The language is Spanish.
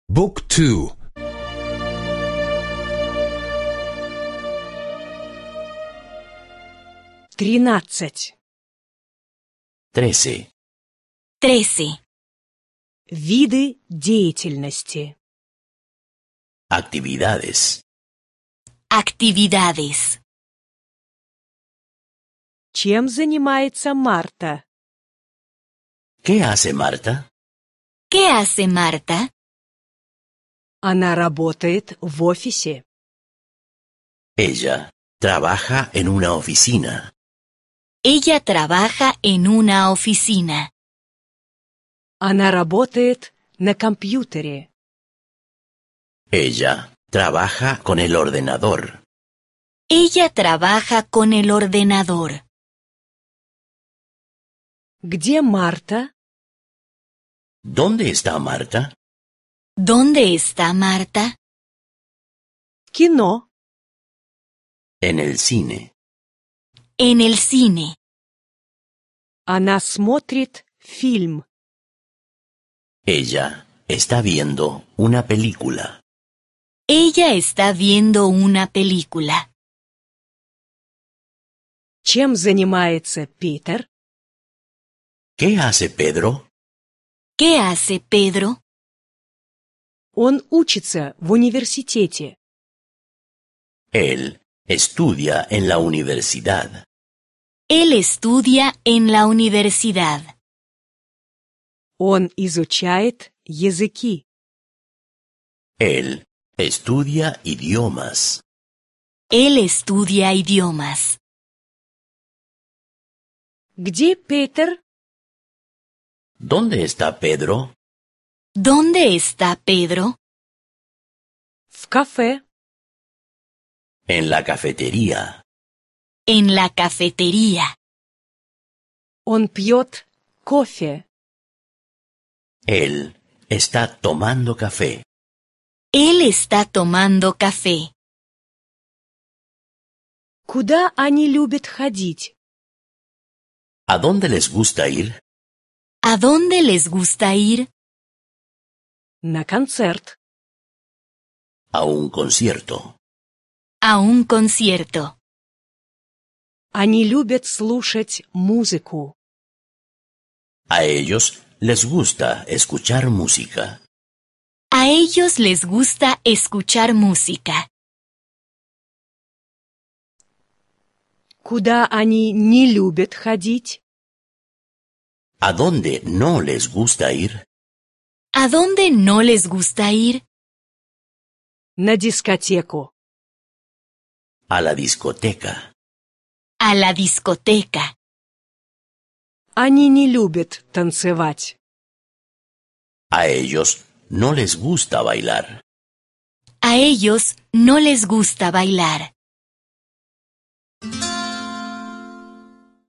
บุ๊กทู 13. 13. Виды деятельности. Actividades. Чем занимается Марта? ¿Qué hace Marta? Она работает в офисе. Ella trabaja en una oficina. Она работает на компьютере. Ella trabaja con el ordenador. Где Марта? ¿Dónde está Marta? В кино. En el cine. Она смотрит фильм. Ella está viendo una película. Чем занимается Питер? ¿Qué hace Pedro? Он учится в университете. Él estudia en la universidad. Он изучает языки. Él estudia idiomas. Где Питер? ¿Dónde está Pedro? В кафе. En la cafetería. Он пьет кофе. Él está tomando café. Куда они любят ходить? ¿A dónde les gusta ir? На концерт. A un concierto. Они любят слушать музыку. A ellos les gusta escuchar música. Куда они не любят ходить? ¿A dónde no les gusta ir? На дискотеку. A la discoteca. Они не любят танцевать. A ellos no les gusta bailar.